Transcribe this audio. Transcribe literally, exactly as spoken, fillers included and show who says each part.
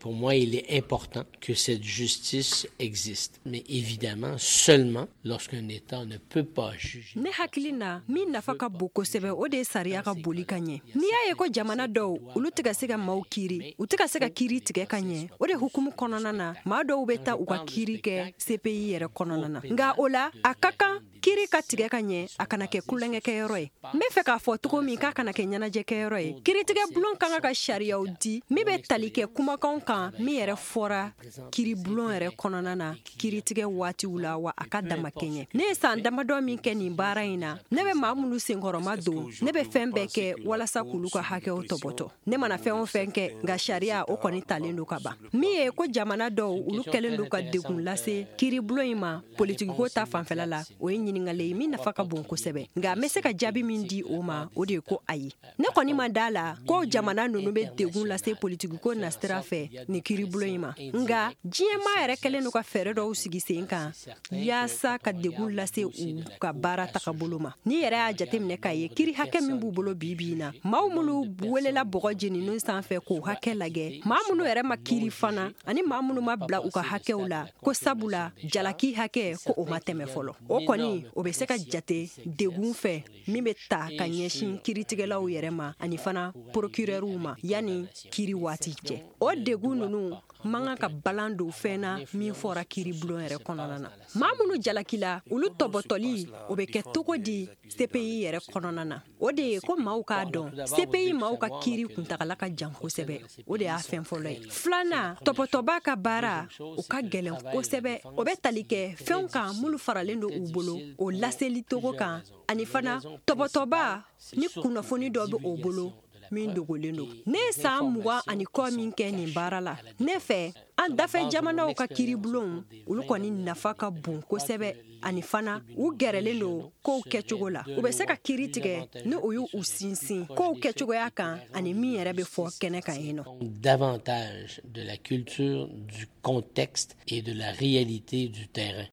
Speaker 1: Pour moi, il est important que cette justice existe, mais évidemment seulement lorsqu'un État ne peut pas juger.
Speaker 2: Ne hakili na min nafa ka bon kosɛbɛ o de ye sariya ka boli ka ɲɛ. N'i y'a ye ko jamana dɔw olu tɛ ka se ka maaw kiiri, u tɛ ka se ka kiiri tigɛ ka ɲɛ, o de hukumu kɔnɔna na maa dɔw bɛ taa u ka kiiri kɛ C P I yɛrɛ kɔnɔna na. Nka o la a ka kan kiiri ka tigɛ ka ɲɛ, a kana kɛ kulonkɛkɛyɔrɔ ye. N bɛ fɛ k'a fɔ cogo min k'a kana kɛ ɲɛnajɛkɛyɔrɔ ye. Kiiritigɛ bulon kan ka sariyaw di min bɛ tali kɛ kumakanw kan min yɛrɛ fɔra kiiri bulon yɛrɛ kɔnɔna na kiiritigɛ waatiw la wa a ka dama kɛɲɛ. Ne ye san damadɔ min kɛ nin baara in na, ne bɛ maa minnu senkɔrɔma don, ne bɛ fɛn bɛɛ kɛ walasa k'olu ka hakɛw tɔbɔtɔ. Ne mana fɛn o fɛn kɛ, nka sariya o kɔni talen don ka ban. Min ye ko jamana dɔw olu kɛlen don ka degun lase kiiri bulon in ma politikiko ta fanfɛla la, o ye ɲininkali ye min nafa ka bon kosɛbɛ. Nka n bɛ se ka jaabi min di o ma, o de ye ko ayi. Ne kɔni ma da la ko jamana ninnu bɛ degun lase politikiko na sira fɛ ni kiiri bulon in ma. Nga diɲɛmaa yɛrɛ kɛlen don ka fɛɛrɛ dɔw sigi sen kan yaasa ka degun lase u ka baara tagabolo ma. Ni yɛrɛ y'a jateminɛ k'a ye kiiri hakɛ min b'u bolo bi bi in na, maa minnu welela bɔgɔ jeninin sanfɛ k'o hakɛ lajɛ, maa minnu yɛrɛ ma kiiri fana ani maa minnu ma bila u ka hakɛw la, ko sabula jalaki hakɛ ko o ma tɛmɛ fɔlɔ. O kɔni o bɛ se ka jate degun fɛ min bɛ ta ka ɲɛsin kiiritigɛlaw yɛrɛ ma ani fana procurɛrw ma yanni kiiri waati cɛ. O degun ninnu man kan ka balan don fɛn na min fɔra kiiri bulon yɛrɛ kɔnɔna na. Maa minnu jalakila olu tɔbɔtɔli o bɛ kɛ cogo di C P I yɛrɛ kɔnɔna na. O de ye ko maaw k'a dɔn C P I maaw ka kiiri kuntagala ka jan kosɛbɛ. O de y'a fɛn fɔlɔ ye. Filanan, tɔbɔtɔba ka baara o ka gɛlɛn kosɛbɛ. O bɛ tali kɛ fɛnw kan minnu faralen don u bolo o laseli togo kan ani fana tɔbɔtɔba ni kunnafoni dɔ bɛ o bolo min dogolen don. Ne ye san mugan ani kɔ min kɛ nin baara la. Ne fɛ an dafɛ jamanaw ka kiiri bulon olu kɔni nafa ka bon kosɛbɛ ani fana u gɛrɛlen don kow kɛcogo la. U bɛ se ka kiiri tigɛ ni o y'u sinsin kow kɛcogoya kan ani min yɛrɛ bɛ fɔ kɛnɛ kan yen nɔ.
Speaker 1: Davantage de la culture, du contexte et de la réalité du terrain.